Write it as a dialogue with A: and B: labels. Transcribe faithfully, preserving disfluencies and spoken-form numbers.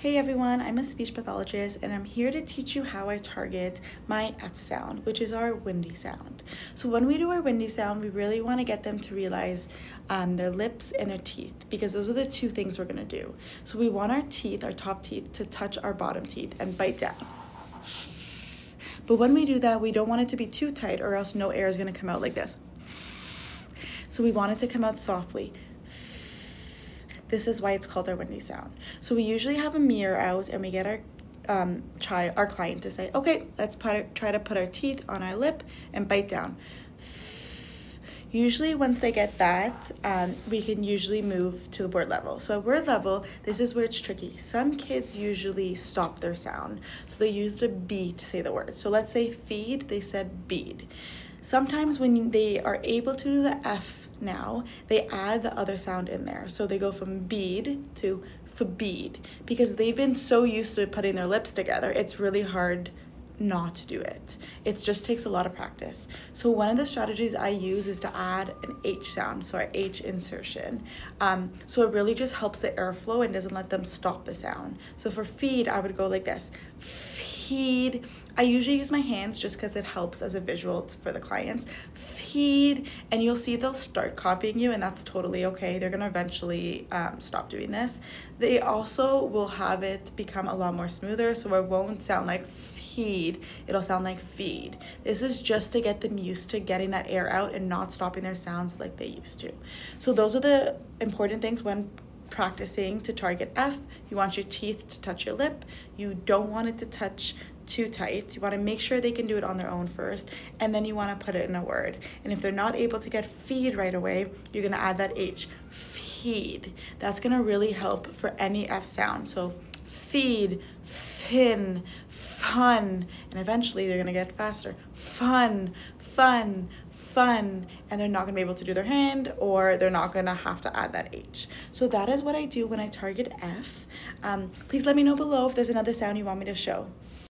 A: Hey everyone, I'm a speech pathologist and I'm here to teach you how I target my F sound, which is our windy sound. So when we do our windy sound, we really want to get them to realize um, their lips and their teeth, because those are the two things we're going to do. So we want our teeth, our top teeth, to touch our bottom teeth and bite down. But when we do that, we don't want it to be too tight or else no air is going to come out like this. So we want it to come out softly. This is why it's called our windy sound. So we usually have a mirror out and we get our um, try our client to say, okay, let's put our, try to put our teeth on our lip and bite down. Usually once they get that, um, we can usually move to the word level. So at word level, this is where it's tricky. Some kids usually stop their sound. So they use the B to say the word. So let's say feed, they said bead. Sometimes when they are able to do the F now, they add the other sound in there. So they go from bead to forbid, because they've been so used to putting their lips together, it's really hard not to do it. It just takes a lot of practice. So one of the strategies I use is to add an H sound, so our H insertion. Um, so it really just helps the airflow and doesn't let them stop the sound. So for feed, I would go like this. Feed. I usually use my hands just because it helps as a visual for the clients. Feed, and you'll see they'll start copying you, and that's totally okay. They're gonna eventually um, stop doing this. They also will have it become a lot more smoother, so it won't sound like feed, it'll sound like feed. This is just to get them used to getting that air out and not stopping their sounds like they used to. So those are the important things when practicing to target F. You want your teeth to touch your lip. You don't want it to touch too tight. You want to make sure they can do it on their own first, and then you want to put it in a word. And if they're not able to get feed right away, you're going to add that H. Feed. That's going to really help for any F sound. So feed, fin, fun, and eventually they're going to get faster. Fun, fun, fun, and they're not going to be able to do their hand, or they're not going to have to add that H. So that is what I do when I target F. Um, please let me know below if there's another sound you want me to show.